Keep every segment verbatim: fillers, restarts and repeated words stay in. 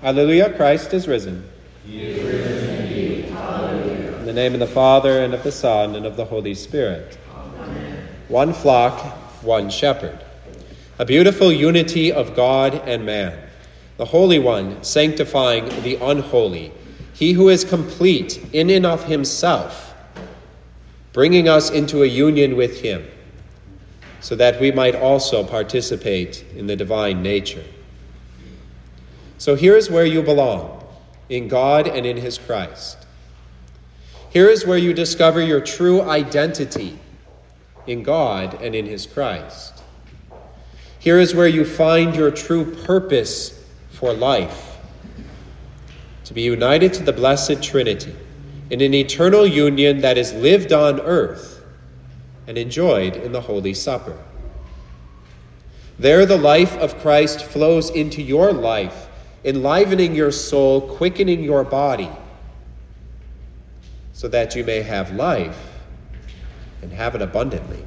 Alleluia, Christ is risen. He is risen indeed. Alleluia. In the name of the Father, and of the Son, and of the Holy Spirit. Amen. One flock, one shepherd. A beautiful unity of God and man. The Holy One sanctifying the unholy. He who is complete in and of himself, bringing us into a union with him, so that we might also participate in the divine nature. So here is where you belong, in God and in his Christ. Here is where you discover your true identity, in God and in his Christ. Here is where you find your true purpose for life, to be united to the Blessed Trinity in an eternal union that is lived on earth and enjoyed in the Holy Supper. There the life of Christ flows into your life, enlivening your soul, quickening your body, so that you may have life and have it abundantly.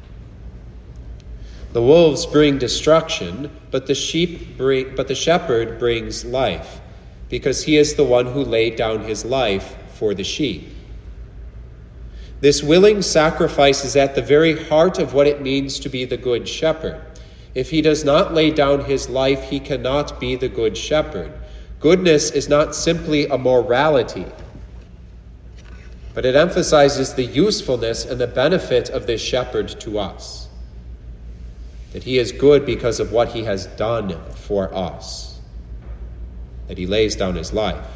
The wolves bring destruction, but the sheep bring, but the shepherd brings life, because he is the one who laid down his life for the sheep. This willing sacrifice is at the very heart of what it means to be the good shepherd. If he does not lay down his life, he cannot be the good shepherd. Goodness is not simply a morality, but it emphasizes the usefulness and the benefit of this shepherd to us. That he is good because of what he has done for us. That he lays down his life.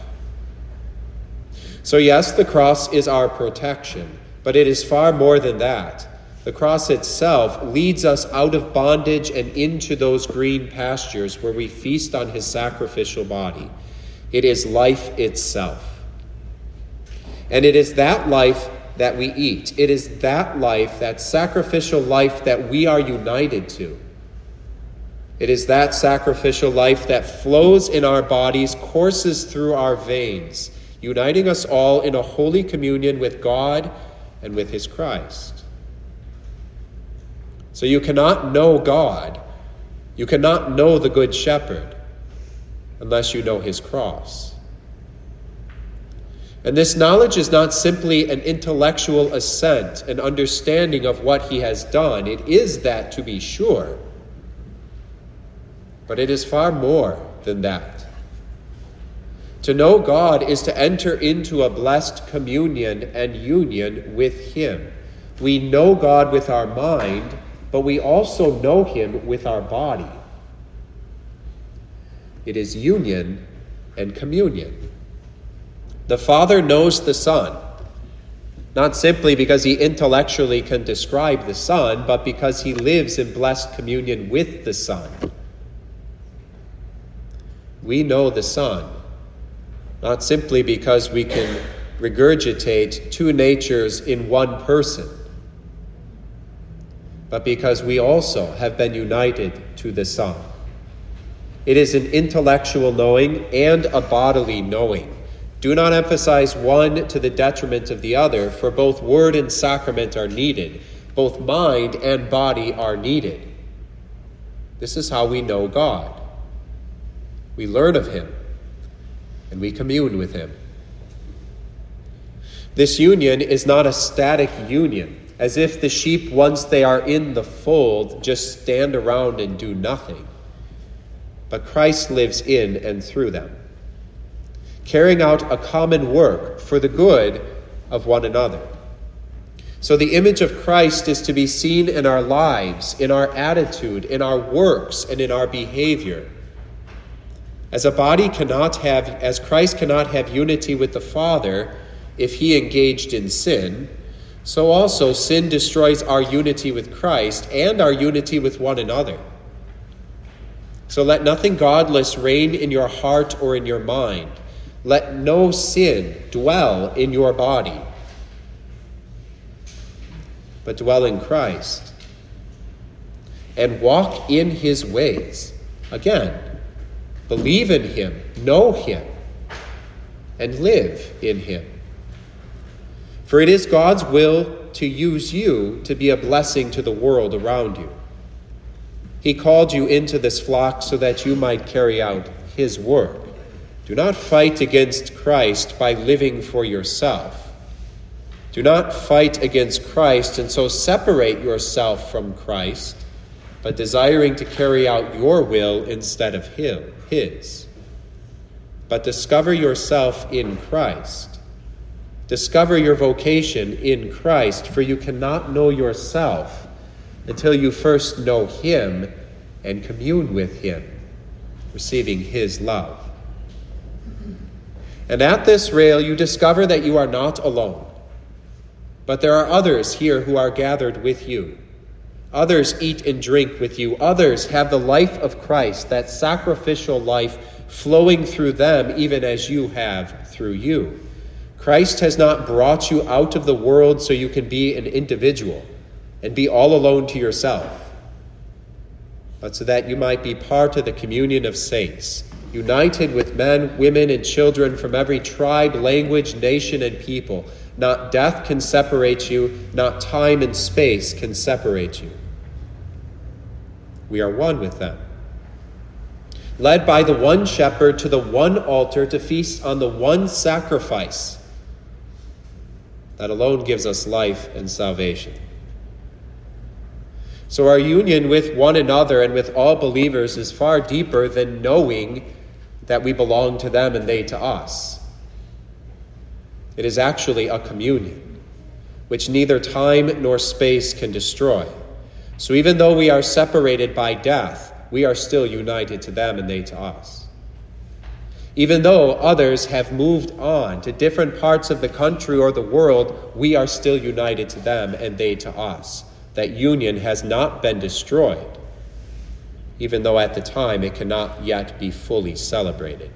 So yes, the cross is our protection, but it is far more than that. The cross itself leads us out of bondage and into those green pastures where we feast on his sacrificial body. It is life itself. And it is that life that we eat. It is that life, that sacrificial life that we are united to. It is that sacrificial life that flows in our bodies, courses through our veins, uniting us all in a holy communion with God and with his Christ. So you cannot know God, you cannot know the Good Shepherd, unless you know his cross. And this knowledge is not simply an intellectual assent, an understanding of what he has done. It is that, to be sure. But it is far more than that. To know God is to enter into a blessed communion and union with him. We know God with our mind, but we also know him with our body. It is union and communion. The Father knows the Son, not simply because he intellectually can describe the Son, but because he lives in blessed communion with the Son. We know the Son, not simply because we can regurgitate two natures in one person, but because we also have been united to the Son. It is an intellectual knowing and a bodily knowing. Do not emphasize one to the detriment of the other, for both word and sacrament are needed. Both mind and body are needed. This is how we know God. We learn of him, and we commune with him. This union is not a static union, as if the sheep, once they are in the fold, just stand around and do nothing. But Christ lives in and through them, carrying out a common work for the good of one another. So the image of Christ is to be seen in our lives, in our attitude, in our works, and in our behavior. As a body cannot have, as Christ cannot have unity with the Father if he engaged in sin, so also sin destroys our unity with Christ and our unity with one another. So let nothing godless reign in your heart or in your mind. Let no sin dwell in your body, but dwell in Christ and walk in his ways. Again, believe in him, know him, and live in him. For it is God's will to use you to be a blessing to the world around you. He called you into this flock so that you might carry out his work. Do not fight against Christ by living for yourself. Do not fight against Christ and so separate yourself from Christ, but desiring to carry out your will instead of his. But discover yourself in Christ. Discover your vocation in Christ, for you cannot know yourself until you first know him and commune with him, receiving his love. And at this rail you discover that you are not alone, but there are others here who are gathered with you. Others eat and drink with you. Others have the life of Christ, that sacrificial life flowing through them even as you have through you. Christ has not brought you out of the world so you can be an individual and be all alone to yourself, but so that you might be part of the communion of saints, united with men, women, and children from every tribe, language, nation, and people. Not death can separate you, not time and space can separate you. We are one with them. Led by the one shepherd to the one altar to feast on the one sacrifice that alone gives us life and salvation. So our union with one another and with all believers is far deeper than knowing that we belong to them and they to us. It is actually a communion, which neither time nor space can destroy. So even though we are separated by death, we are still united to them and they to us. Even though others have moved on to different parts of the country or the world, we are still united to them and they to us. That union has not been destroyed, even though at the time it cannot yet be fully celebrated.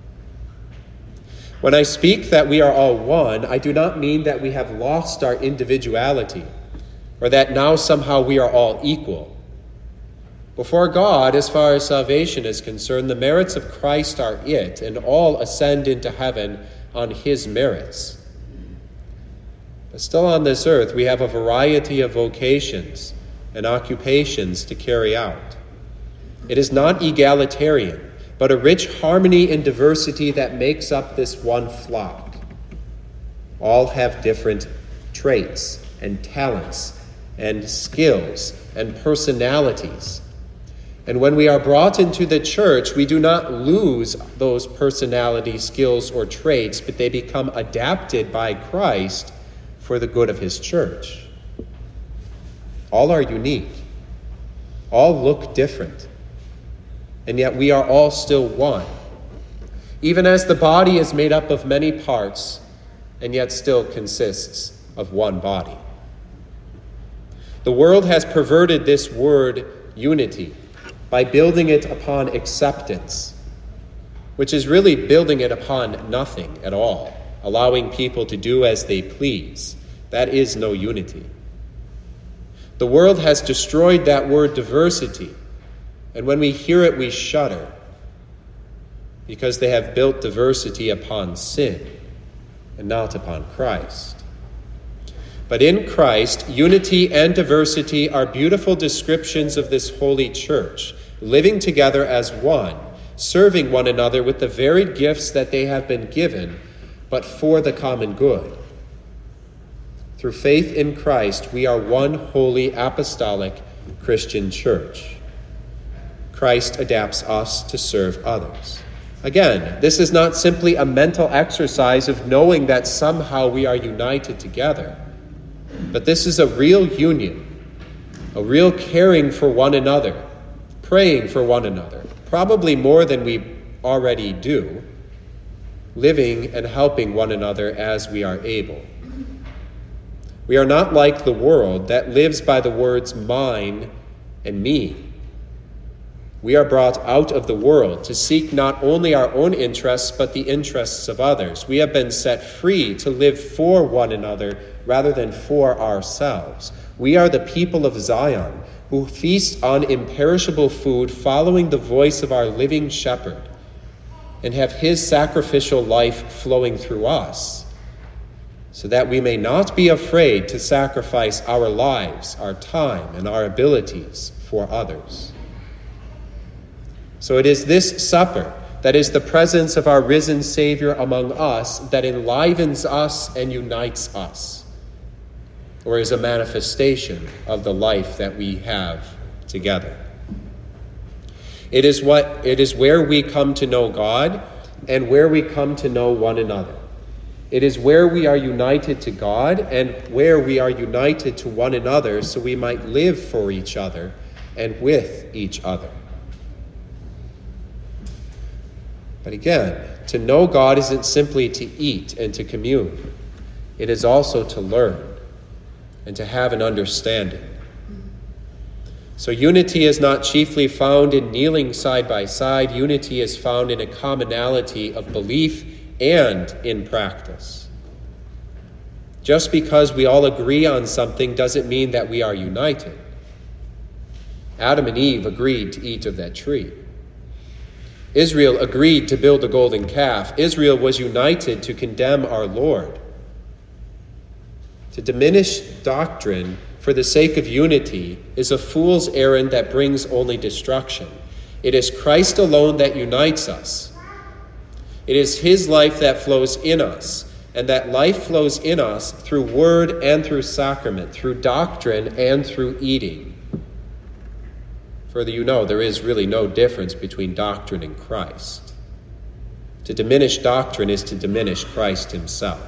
When I speak that we are all one, I do not mean that we have lost our individuality or that now somehow we are all equal. Before God, as far as salvation is concerned, the merits of Christ are it, and all ascend into heaven on his merits. But still on this earth, we have a variety of vocations and occupations to carry out. It is not egalitarian, but a rich harmony and diversity that makes up this one flock. All have different traits and talents and skills and personalities. And when we are brought into the church, we do not lose those personality, skills, or traits, but they become adapted by Christ for the good of his church. All are unique. All look different. And yet we are all still one. Even as the body is made up of many parts, and yet still consists of one body. The world has perverted this word unity by building it upon acceptance, which is really building it upon nothing at all, allowing people to do as they please. That is no unity. The world has destroyed that word diversity, and when we hear it, we shudder, because they have built diversity upon sin and not upon Christ. But in Christ, unity and diversity are beautiful descriptions of this holy church, living together as one, serving one another with the varied gifts that they have been given, but for the common good. Through faith in Christ, we are one holy apostolic Christian church. Christ adapts us to serve others. Again, this is not simply a mental exercise of knowing that somehow we are united together. But this is a real union, a real caring for one another, praying for one another, probably more than we already do, living and helping one another as we are able. We are not like the world that lives by the words mine and me. We are brought out of the world to seek not only our own interests, but the interests of others. We have been set free to live for one another rather than for ourselves. We are the people of Zion who feast on imperishable food, following the voice of our living shepherd, and have his sacrificial life flowing through us, so that we may not be afraid to sacrifice our lives, our time, and our abilities for others. So it is this supper That is the presence of our risen Savior among us that enlivens us and unites us, or is a manifestation of the life that we have together. It is what it is where we come to know God and where we come to know one another. It is where we are united to God and where we are united to one another so we might live for each other and with each other. But again, to know God isn't simply to eat and to commune. It is also to learn and to have an understanding. So unity is not chiefly found in kneeling side by side. Unity is found in a commonality of belief and in practice. Just because we all agree on something doesn't mean that we are united. Adam and Eve agreed to eat of that tree. Israel agreed to build a golden calf. Israel was united to condemn our Lord. To diminish doctrine for the sake of unity is a fool's errand that brings only destruction. It is Christ alone that unites us. It is his life that flows in us, and that life flows in us through word and through sacrament, through doctrine and through eating. Further, you know, there is really no difference between doctrine and Christ. To diminish doctrine is to diminish Christ himself.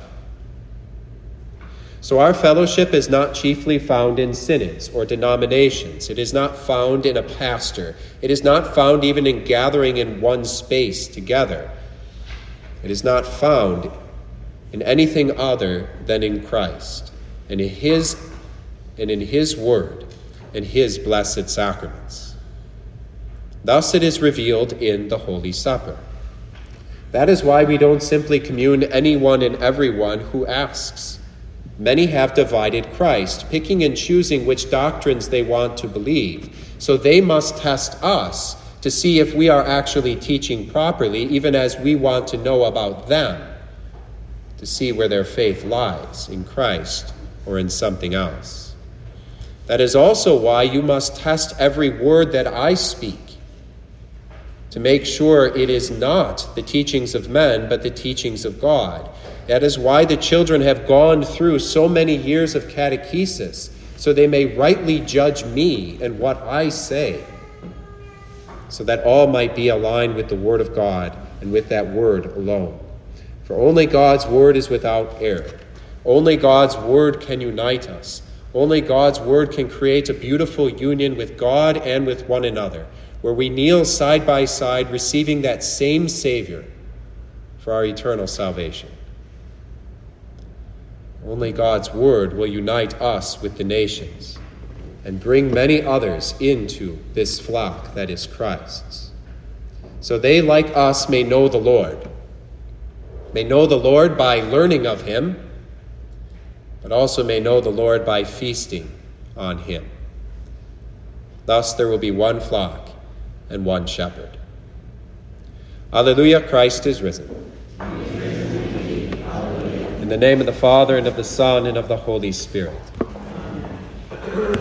So our fellowship is not chiefly found in synods or denominations. It is not found in a pastor. It is not found even in gathering in one space together. It is not found in anything other than in Christ and in his, and in his word and his blessed sacraments. Thus it is revealed in the Holy Supper. That is why we don't simply commune anyone and everyone who asks. Many have divided Christ, picking and choosing which doctrines they want to believe. So they must test us to see if we are actually teaching properly, even as we want to know about them, to see where their faith lies, in Christ or in something else. That is also why you must test every word that I speak, to make sure it is not the teachings of men, but the teachings of God. That is why the children have gone through so many years of catechesis, so they may rightly judge me and what I say, so that all might be aligned with the word of God and with that word alone. For only God's word is without error. Only God's word can unite us. Only God's word can create a beautiful union with God and with one another, where we kneel side by side, receiving that same Savior for our eternal salvation. Only God's word will unite us with the nations and bring many others into this flock that is Christ's. So they, like us, may know the Lord, may know the Lord by learning of him, but also may know the Lord by feasting on him. Thus there will be one flock and one shepherd. Alleluia, Christ is risen. In the name of the Father, and of the Son, and of the Holy Spirit.